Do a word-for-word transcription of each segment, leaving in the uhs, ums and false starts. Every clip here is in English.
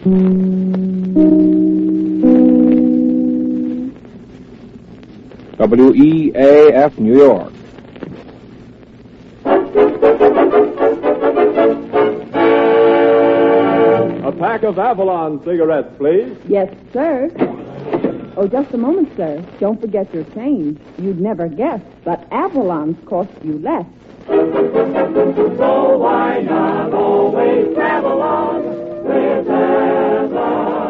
W E A F, New York. A pack of Avalon cigarettes, please. Yes, sir. Oh, just a moment, sir. Don't forget your change. You'd never guess, but Avalon's cost you less. So why not always travel on with Avalon?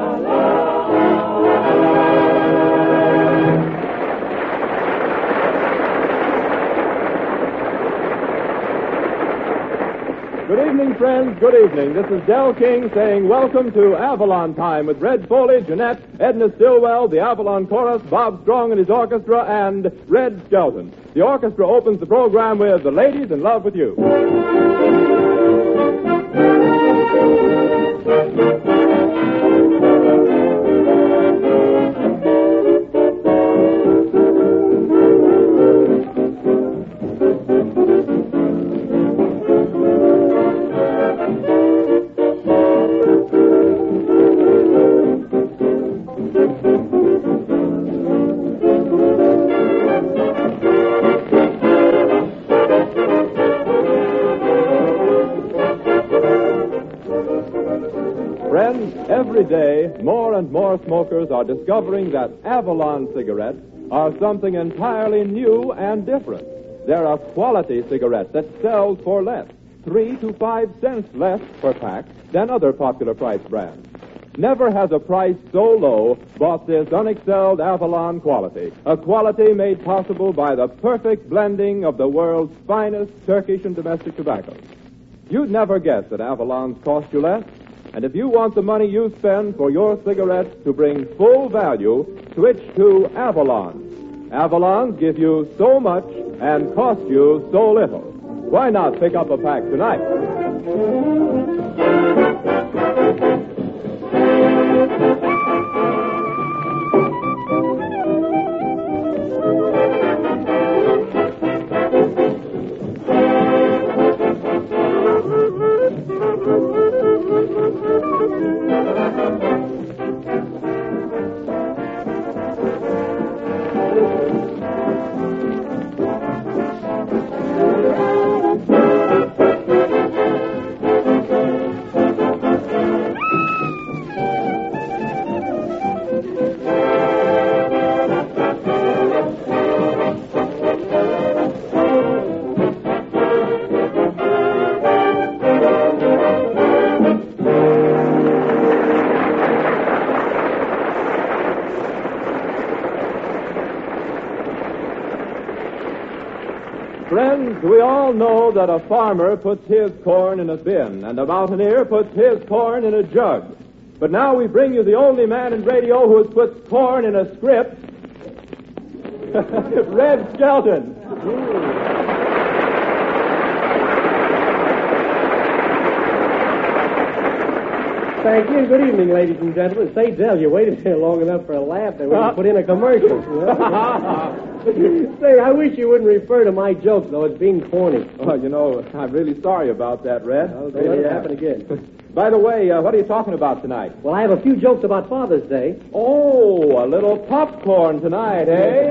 Good evening, friends. Good evening. This is Del King saying welcome to Avalon Time with Red Foley, Jeanette, Edna Stillwell, the Avalon Chorus, Bob Strong and his orchestra, and Red Skelton. The orchestra opens the program with The Ladies in Love with You. Every day, more and more smokers are discovering that Avalon cigarettes are something entirely new and different. They're a quality cigarette that sells for less, three to five cents less per pack than other popular price brands. Never has a price so low bought this unexcelled Avalon quality, a quality made possible by the perfect blending of the world's finest Turkish and domestic tobaccos. You'd never guess that Avalon's cost you less. And if you want the money you spend for your cigarettes to bring full value, switch to Avalon. Avalons give you so much and cost you so little. Why not pick up a pack tonight? Friends, we all know that a farmer puts his corn in a bin, and a mountaineer puts his corn in a jug. But now we bring you the only man in radio who has put corn in a script, Red Skelton. Thank you. Good evening, ladies and gentlemen. Say, Del, you waited here long enough for a laugh there when you put in a commercial. You know? Say, I wish you wouldn't refer to my jokes, though, as being corny. Oh, you know, I'm really sorry about that, Red. Oh, don't let it happen again. By the way, uh, what are you talking about tonight? Well, I have a few jokes about Father's Day. Oh, a little popcorn tonight, eh?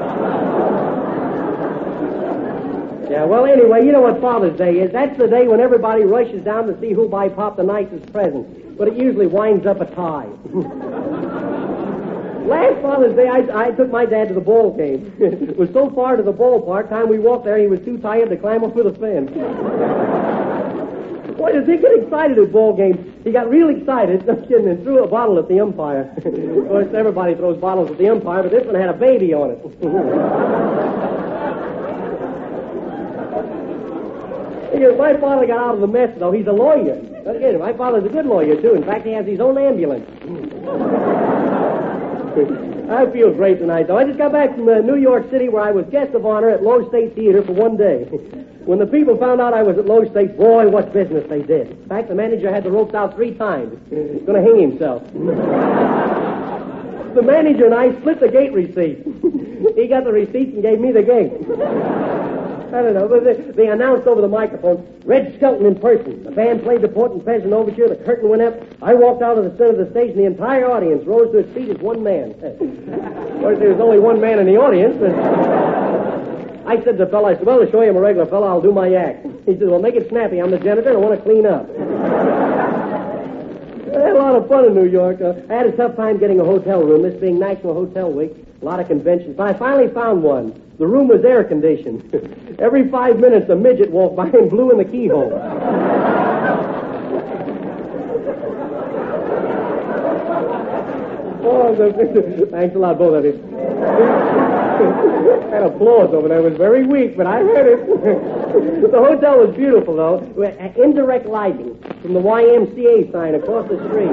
Yeah, well, anyway, you know what Father's Day is. That's the day when everybody rushes down to see who'll buy Pop the nicest present. But it usually winds up a tie. Last Father's Day, I, I took my dad to the ball game. It was so far to the ballpark, time we walked there, he was too tired to climb over the fence. Boy, does he get excited at ball games. He got real excited, no kidding, and threw a bottle at the umpire. Of course, everybody throws bottles at the umpire, but this one had a baby on it. Because my father got out of the mess, though. He's a lawyer. Look at him. My father's a good lawyer, too. In fact, he has his own ambulance. I feel great tonight, though. I just got back from uh, New York City, where I was guest of honor at Lowe State Theater for one day. When the people found out I was at Lowe State, boy, what business they did. In fact, the manager had the ropes out three times. He's going to hang himself. The manager and I split the gate receipt. He got the receipt and gave me the gate. I don't know, but they, they announced over the microphone, Red Skelton in person. The band played the Port and Pheasant Overture, the curtain went up, I walked out of the center of the stage, and the entire audience rose to its feet as one man. Of course, there was only one man in the audience, but I said to the fellow, I said, well, to show you I'm a regular fellow, I'll do my act. He said, well, make it snappy, I'm the janitor, and I want to clean up. I had a lot of fun in New York. Uh, I had a tough time getting a hotel room, this being National Hotel Week, a lot of conventions, but I finally found one. The room was air conditioned. Every five minutes, a midget walked by and blew in the keyhole. Oh, the, thanks a lot, both of you. That applause over there was very weak, but I heard it. The hotel was beautiful, though. Indirect lighting from the Y M C A sign across the street.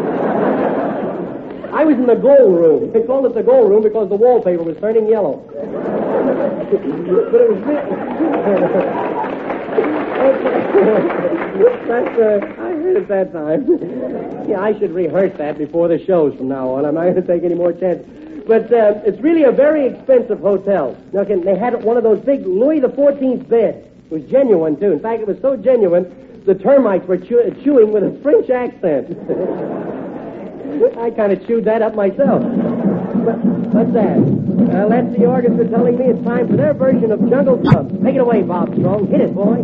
I was in the gold room. They called it the gold room because the wallpaper was turning yellow. But it was... That's, uh, I heard it that time. Yeah, I should rehearse that before the shows from now on. I'm not going to take any more chances. But uh, it's really a very expensive hotel. Now, they had one of those big Louis the fourteenth beds. It was genuine, too. In fact, it was so genuine, the termites were chew- chewing with a French accent. I kind of chewed that up myself. But, what's that? Uh, that's the orchestra telling me it's time for their version of Jungle Club. Take it away, Bob Strong. Hit it, boy.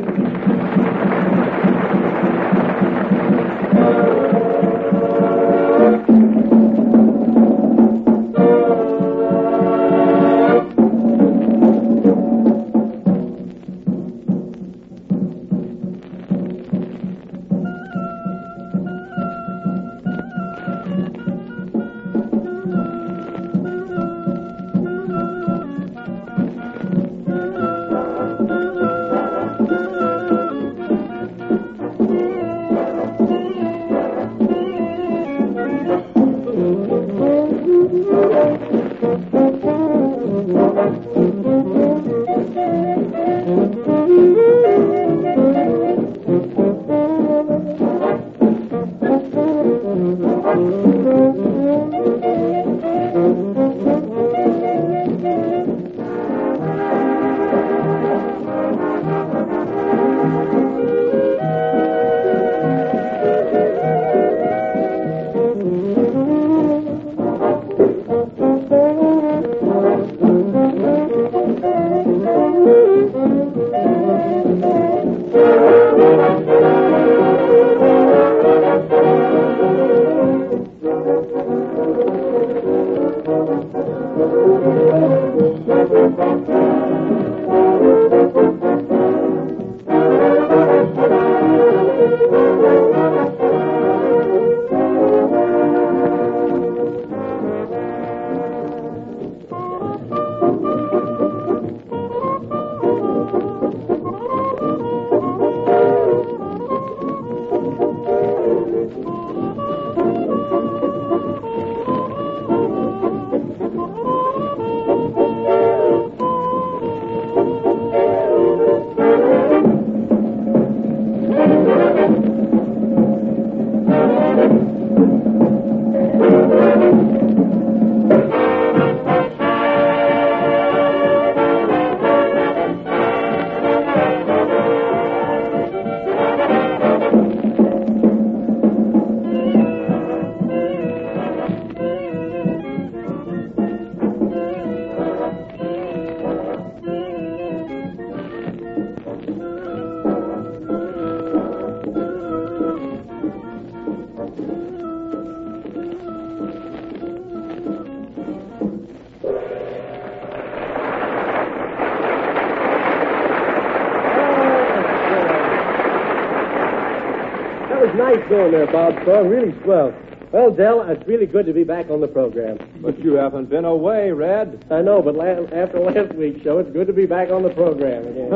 Nice going there, Bob Strong. Really swell. Well, Del, it's really good to be back on the program. But you haven't been away, Red. I know, but la- after last week's show, it's good to be back on the program again.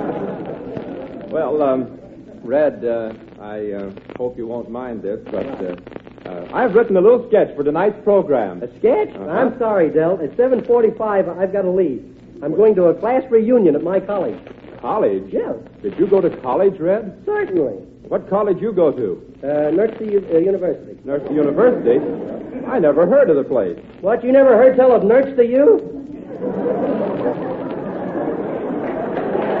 Well, um, Red, uh, I uh, hope you won't mind this, but uh, uh, I've written a little sketch for tonight's program. A sketch? Uh-huh. I'm sorry, Del. At seven forty-five, I've got to leave. I'm going to a class reunion at my college. College? Yes. Did you go to college, Red? Certainly. What college you go to? Uh, Nurse U- uh, University. Nurse University? I never heard of the place. What, you never heard tell of Nurse to you?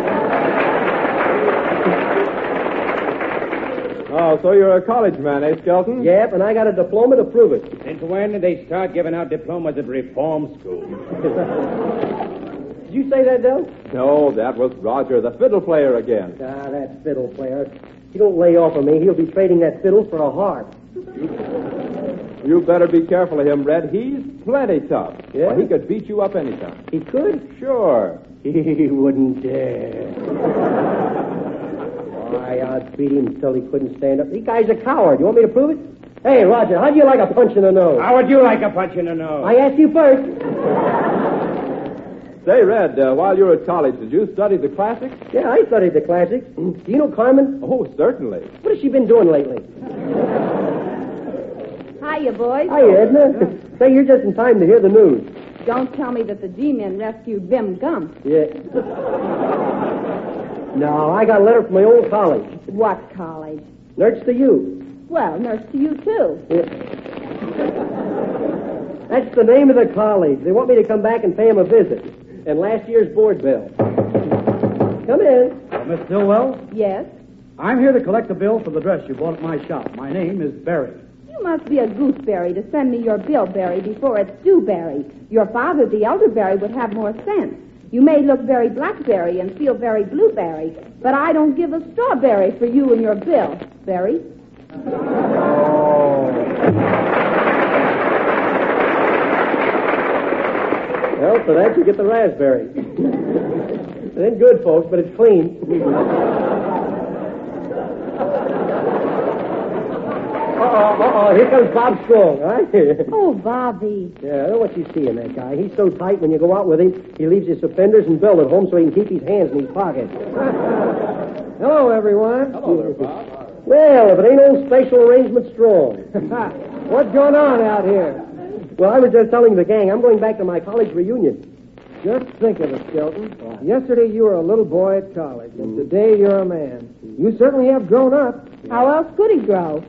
Oh, so you're a college man, eh, Skelton? Yep, and I got a diploma to prove it. Since when did they start giving out diplomas at reform school? Did you say that, Del? No, that was Roger, the fiddle player again. Ah, that fiddle player. If you don't lay off of me, he'll be trading that fiddle for a harp. You better be careful of him, Red. He's plenty tough. Yeah? Well, he could beat you up anytime. He could? Sure. He wouldn't dare. Why, I'd beat him until he couldn't stand up. The guy's a coward. You want me to prove it? Hey, Roger, how'd you like a punch in the nose? How would you like a punch in the nose? I asked you first. Say, Red, uh, while you were at college, did you study the classics? Yeah, I studied the classics. Do you know Carmen? Oh, certainly. What has she been doing lately? Hiya, boys. Hi, Edna. Say, you're just in time to hear the news. Don't tell me that the G-men rescued Vim Gump. Yeah. No, I got a letter from my old college. What college? Nurse to you. Well, nurse to you, too. Yeah. That's the name of the college. They want me to come back and pay them a visit. And last year's board bill. Come in. Uh, Miss Stillwell, Yes? I'm here to collect the bill for the dress you bought at my shop. My name is Barry. You must be a gooseberry to send me your bill, Barry, before it's due, Barry. Your father, the elderberry, would have more sense. You may look very blackberry and feel very blueberry, but I don't give a strawberry for you and your bill, Barry. Oh. Well, for that you get the raspberry. It ain't good, folks, but it's clean. Uh-oh, uh-oh, here comes Bob Strong, all right? Oh, Bobby. Yeah, I know what you see in that guy. He's so tight when you go out with him, he leaves his suspenders and belt at home so he can keep his hands in his pockets. Hello, everyone. Hello there, Bob. Well, if it ain't old Special Arrangement Strong. What's going on out here? Well, I was just telling the gang I'm going back to my college reunion. Just think of it, Skelton. Yesterday you were a little boy at college, and today you're a man. You certainly have grown up. How else could he grow?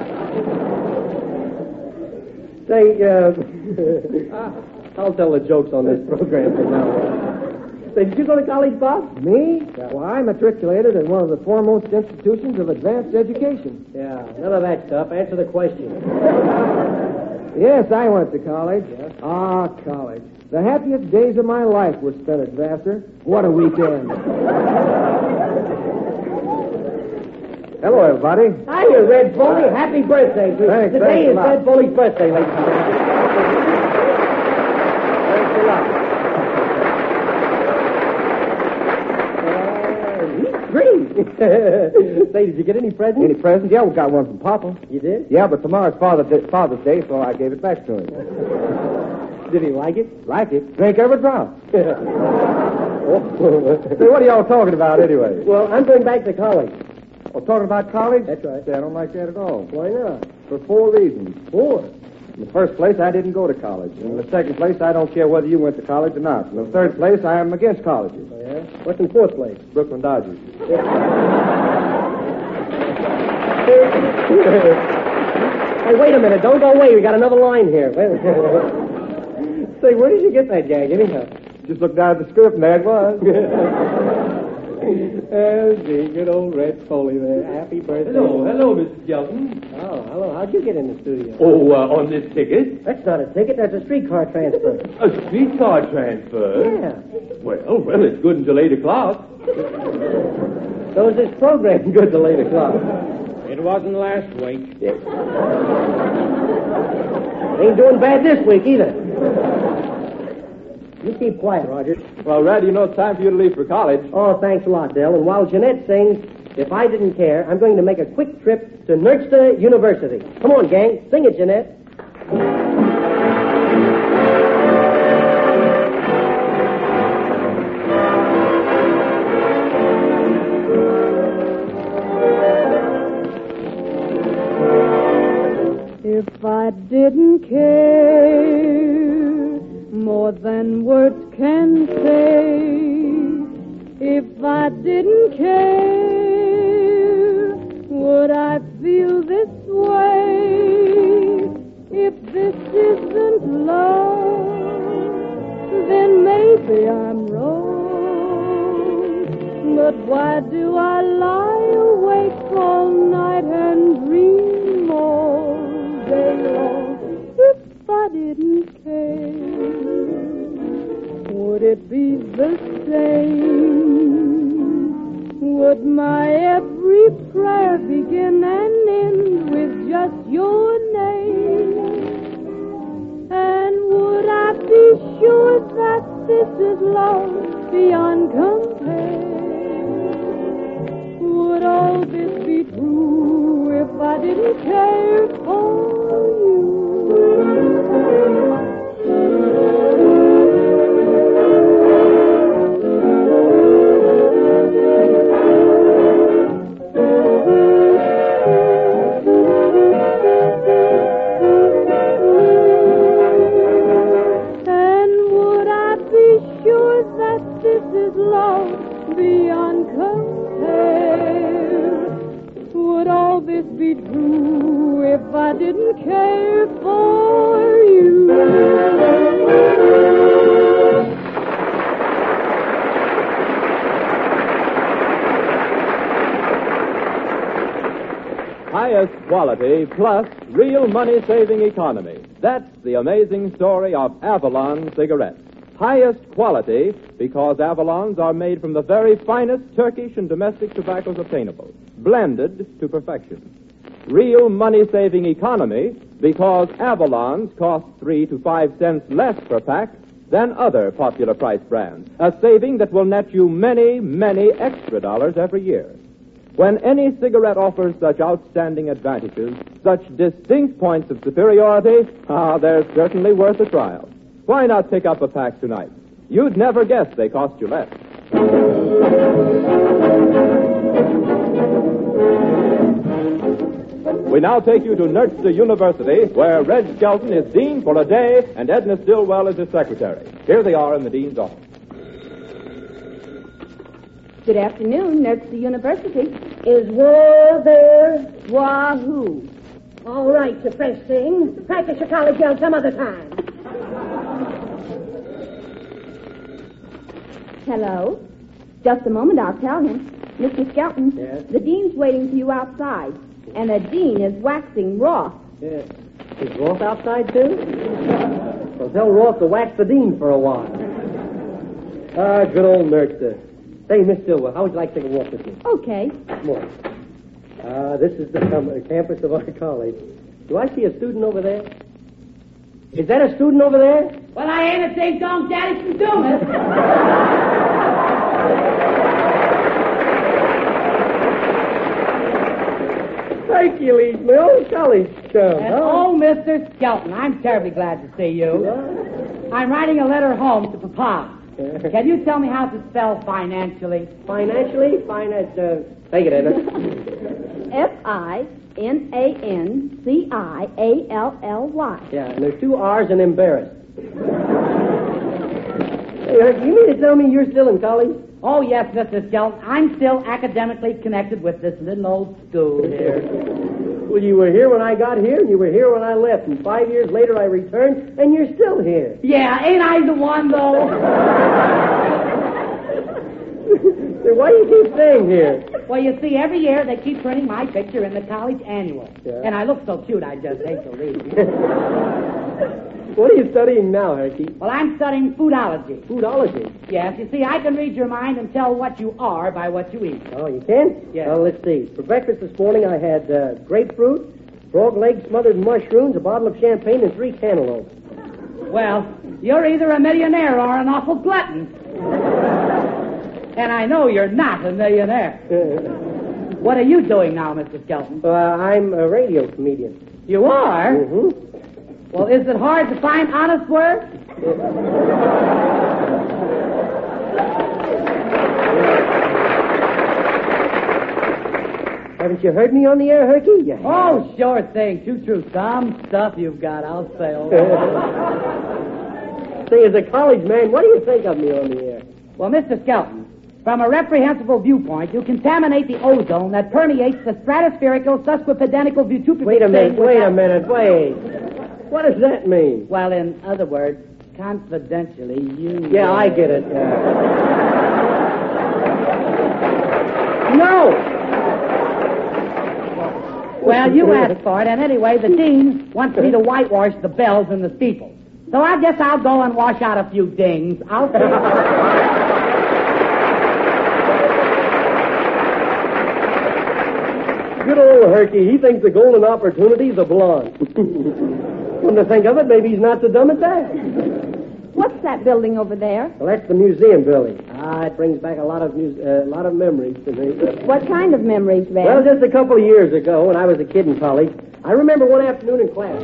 Say, uh, I'll tell the jokes on this program from now on. Say, did you go to college, Bob? Me? Well, I matriculated in one of the foremost institutions of advanced education. Yeah, none of that stuff. Answer the question. Yes, I went to college. Ah, college. The happiest days of my life were spent at Vassar. What a weekend. Hello, everybody. Hiya, Red Foley. Happy birthday. Thanks, Today thanks a is lot. Red Foley's birthday, ladies and gentlemen. Thanks a lot. Uh, he's green. Say, did you get any presents? Any presents? Yeah, we got one from Papa. You did? Yeah, but tomorrow's Father's Day, Father's Day, so I gave it back to him. Did he like it? Like it? Drink every drop. Oh. Say, what are y'all talking about anyway? Well, I'm going back to college. Oh, talking about college? That's right. Say, I don't like that at all. Why not? For four reasons. Four. In the first place, I didn't go to college. In the second place, I don't care whether you went to college or not. In the third place, I am against colleges. Oh, yeah? What's in fourth place? Brooklyn Dodgers. Hey, wait a minute. Don't go away. We got another line here. Say, where did you get that gag, anyhow? Just looked down at the script, and there it was. Oh, gee, good old Red Foley there. Happy birthday. Hello, hello, Mister Skelton. Oh, hello. How'd you get in the studio? Oh, uh, on this ticket? That's not a ticket. That's a streetcar transfer. A streetcar transfer? Yeah. Well, well, it's good until eight o'clock. So is this program good till eight o'clock? It wasn't last week. Ain't doing bad this week either. You keep quiet, Roger. Well, Red, you know it's time for you to leave for college. Oh, thanks a lot, Dell. And while Jeanette sings, if I didn't care, I'm going to make a quick trip to Nerchta University. Come on, gang. Sing it, Jeanette. If I didn't care more than words can say, if I didn't care, would I feel this way? If this isn't love, then maybe I'm wrong. But why do I lie awake all night and Lord, if I didn't care? Would it be the same? Would my every prayer begin and end with just your name? And would I be sure that this is love beyond compare? Would all this be true if I didn't care for you? And would I be sure that this is love beyond compare? Would all this be true if I didn't care for you? Highest quality plus real money-saving economy. That's the amazing story of Avalon cigarettes. Highest quality because Avalons are made from the very finest Turkish and domestic tobaccos obtainable, blended to perfection. Real money-saving economy because Avalons cost three to five cents less per pack than other popular price brands, a saving that will net you many, many extra dollars every year. When any cigarette offers such outstanding advantages, such distinct points of superiority, ah, they're certainly worth a trial. Why not pick up a pack tonight? You'd never guess they cost you less. We now take you to Nertza University, where Red Skelton is dean for a day and Edna Stillwell is his secretary. Here they are in the dean's office. Good afternoon, Nertza University. Is war there? Wahoo. All right, the French thing. Practice your college yell some other time. Hello. Just a moment, I'll tell him. Mister Skelton, Yes? the dean's waiting for you outside, and the dean is waxing Roth. Yes. Is Roth outside, too? Well, tell Roth to wax the dean for a while. Ah, good old Nertza. Say, Miss Stillwell, how would you like to take a walk with me? Okay. Come on. Ah, this is the com- campus of our college. Do I see a student over there? Is that a student over there? Well, I ain't a ding-dong daddy from Dumas. Hercules, my old college chum. And oh, Mister Skelton, I'm terribly glad to see you. I'm writing a letter home to Papa. Can you tell me how to spell financially? Financially? Finance, uh, take it, Edna. F I N A N C I A L L Y. Yeah, and there's two R's and embarrassed. Hey, Herc, you mean to tell me you're still in college? Oh, yes, Mister Skelton. I'm still academically connected with this little old school here. Well, you were here when I got here, and you were here when I left, and five years later I returned, and you're still here. Yeah, ain't I the one, though? Then why do you keep staying here? Well, you see, every year they keep printing my picture in the college annual. Yeah. And I look so cute, I just hate to leave. What are you studying now, Herky? Well, I'm studying foodology. Foodology? Yes, you see, I can read your mind and tell what you are by what you eat. Oh, you can? Yes. Well, let's see. For breakfast this morning, I had uh, grapefruit, frog legs smothered in mushrooms, a bottle of champagne, and three cantaloupes. Well, you're either a millionaire or an awful glutton. And I know you're not a millionaire. What are you doing now, Mister Skelton? Uh, I'm a radio comedian. You are? Mm-hmm. Well, is it hard to find honest work? Haven't you heard me on the air, Herky? You Oh, sure thing. Too true. Some stuff you've got, I'll say. Say, as a college man, what do you think of me on the air? Well, Mister Skelton, from a reprehensible viewpoint, you contaminate the ozone that permeates the stratospherical sesquipedenical vitupic. Wait a minute, wait a minute, wait. What does that mean? Well, in other words, confidentially, you... Yeah, I get it. Uh... No! Well, you asked for it, and anyway, the dean wants me to whitewash the bells in the steeple. So I guess I'll go and wash out a few dings. I'll see. Good old Herky, he thinks the golden opportunity's a blonde. Come to think of it, maybe he's not so dumb at that. What's that building over there? Well, that's the museum building. Ah, it brings back a lot of mu- uh, lot of memories to me. What kind of memories, Van? Well, just a couple of years ago, when I was a kid in college, I remember one afternoon in class.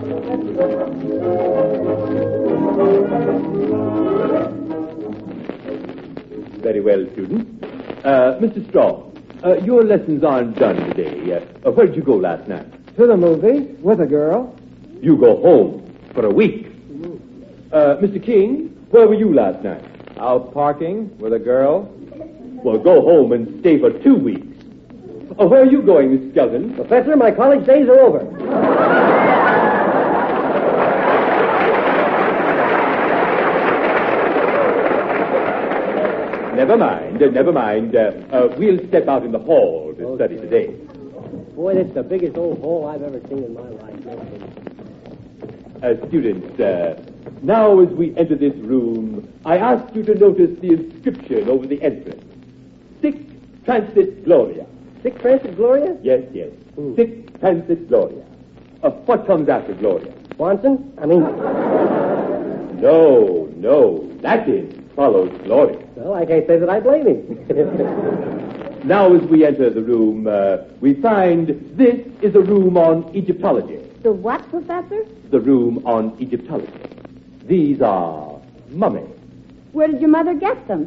Very well, students. Uh, Mister Strong, uh, your lessons aren't done today. Uh, where did you go last night? To the movies with a girl. You go home for a week. Uh, Mister King, where were you last night? Out parking with a girl. Well, go home and stay for two weeks. Uh, where are you going, Mister Skelton? Professor, my college days are over. Never mind, uh, never mind. Uh, uh, we'll step out in the hall to okay. study today. Boy, that's the biggest old hall I've ever seen in my life. Uh, students, uh, now as we enter this room, I ask you to notice the inscription over the entrance. Sic Transit Gloria. Sic Transit Gloria? Yes, yes. Hmm. Sic Transit Gloria. Uh, what comes after Gloria? Swanson? I mean... No, no. Latin follows Gloria. Well, I can't say that I blame him. Now as we enter the room, uh, we find this is a room on Egyptology. The what, Professor? The room on Egyptology. These are mummies. Where did your mother get them?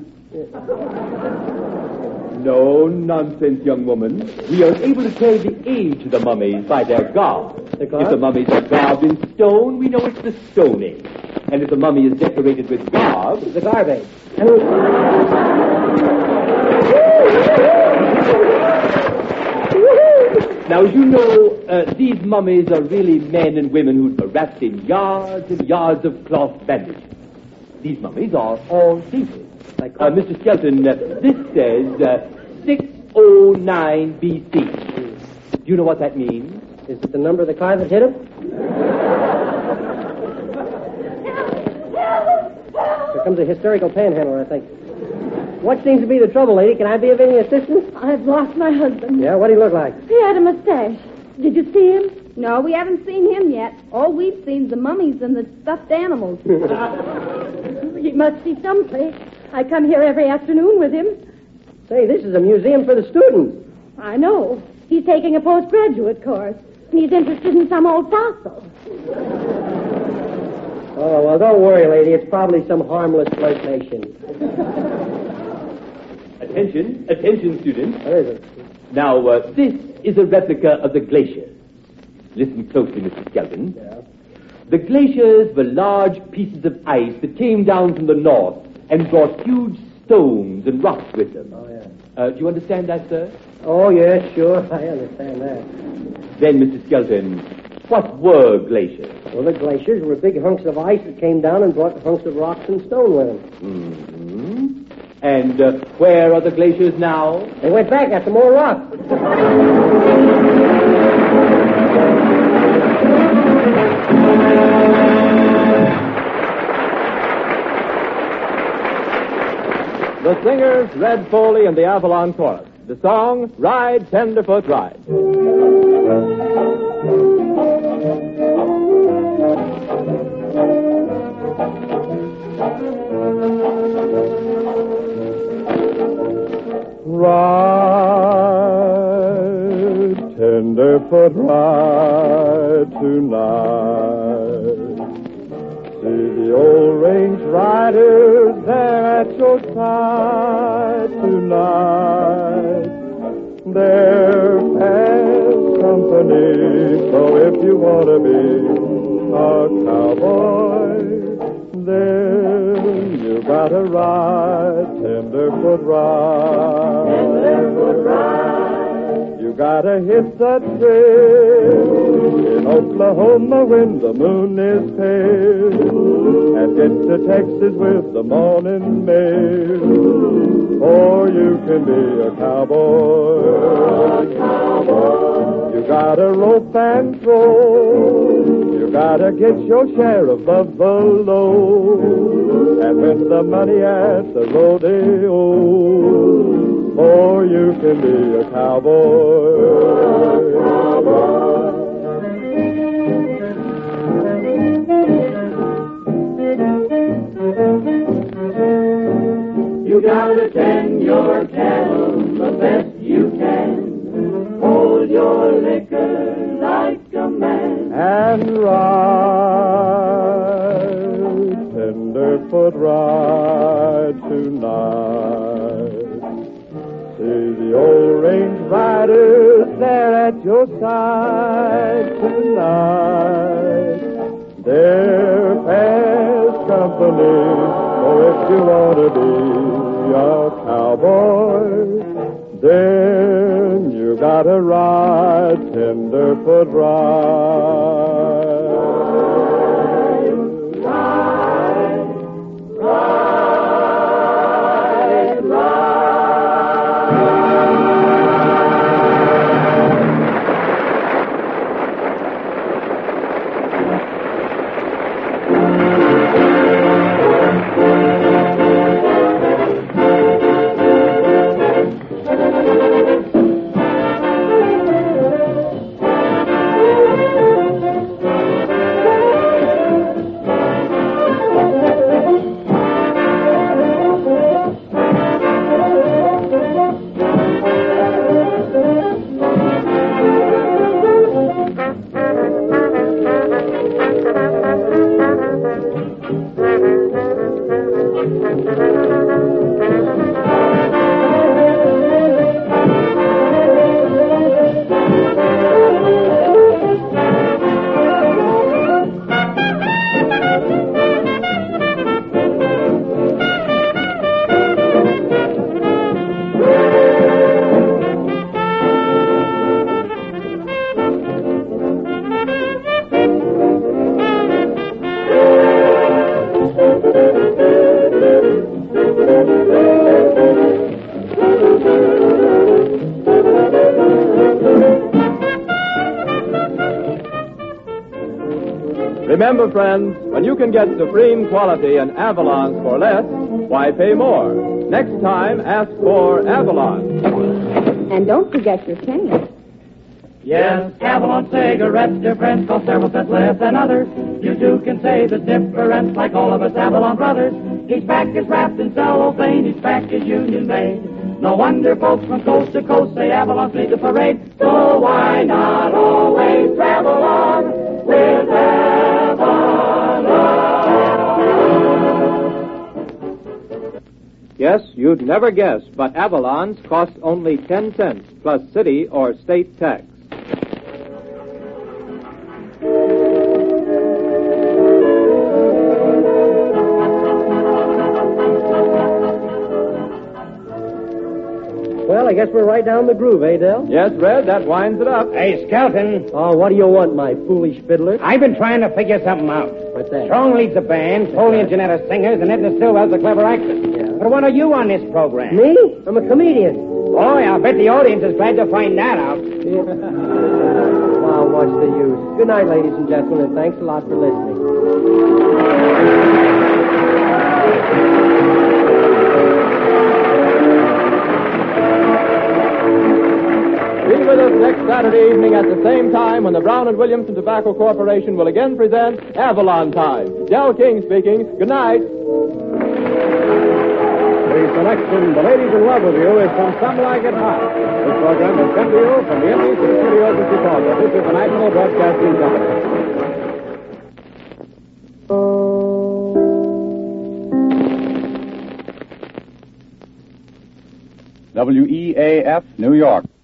No nonsense, young woman. We are able to tell the age of the mummies by their garb. The garb? If the mummies are garbed in stone, we know it's the Stone Age. And if the mummy is decorated with garb... The garb age. Now, as you know, uh, these mummies are really men and women who are wrapped in yards and yards of cloth bandages. These mummies are all dated. Uh, Mister Skelton, uh, this says uh, six oh nine B C. Do you know what that means? Is it the number of the car that hit him? Here comes a hysterical panhandler, I think. What seems to be the trouble, lady? Can I be of any assistance? I've lost my husband. Yeah, what do he look like? He had a mustache. Did you see him? No, we haven't seen him yet. All we've seen is the mummies and the stuffed animals. He must be someplace. I come here every afternoon with him. Say, this is a museum for the students. I know. He's taking a postgraduate course. And he's interested in some old fossil. Oh, well, don't worry, lady. It's probably some harmless flirtation. Attention, attention, students. What is it? Now, uh, this is a replica of the glaciers. Listen closely, Mister Skelton. Yeah. The glaciers were large pieces of ice that came down from the north and brought huge stones and rocks with them. Oh, yeah. Uh, do you understand that, sir? Oh, yes, sure. I understand that. Then, Mister Skelton, what were glaciers? Well, the glaciers were big hunks of ice that came down and brought hunks of rocks and stone with them. Mm-hmm. And uh, where are the glaciers now? They went back after more rocks. The singers, Red Foley and the Avalon Chorus. The song, Ride, Tenderfoot, Ride. Ride, tenderfoot, ride tonight. See the old range riders there at your side tonight. They're fast company, so if you want to be a cowboy, then you gotta ride, tenderfoot ride. Tenderfoot ride. You gotta hit the trail in Oklahoma when the moon is pale, and get to Texas with the morning mail. Or you can be a cowboy. A cowboy. You gotta rope and throw. You gotta get your share of buffalo and win the money at the rodeo. Or you can be a cowboy. Cowboy. You gotta tend your cattle the best you can. Hold your liquor like a man. And ride, tenderfoot ride tonight. See the old range riders there at your side tonight. They're past company, so if you want to be a cowboy, then you gotta ride, tenderfoot ride. Ride, ride, Remember, friends, when you can get supreme quality in Avalons for less, why pay more? Next time, ask for Avalon. And don't forget your change. Yes, Avalon cigarettes, dear friends, cost several cents less than others. You too can say the difference, like all of us Avalon brothers. Each pack is wrapped in cellophane, each pack is union made. No wonder folks from coast to coast say Avalon's lead the parade. So why not always travel on with Avalon? Yes, you'd never guess, but Avalons cost only ten cents plus city or state tax. Well, I guess we're right down the groove, eh, Del? Yes, Red, that winds it up. Hey, Skelton. Oh, what do you want, my foolish fiddler? I've been trying to figure something out. What's that? Strong leads the band, Foley and Janetta singers, and Edna Stillwell's the clever actress. Yeah. But what are you on this program? Me? I'm a comedian. Boy, I'll bet the audience is glad to find that out. Yeah. Well, what's the use? Good night, ladies and gentlemen, and thanks a lot for listening. Be with us next Saturday evening at the same time when the Brown and Williamson Tobacco Corporation will again present Avalon Time. Del King speaking. Good night. The selection, The Ladies in Love with You, is from Some Like It Hot. This program is sent to you from the N B C studios in Chicago. This is the National Broadcasting Company. W E A F, New York.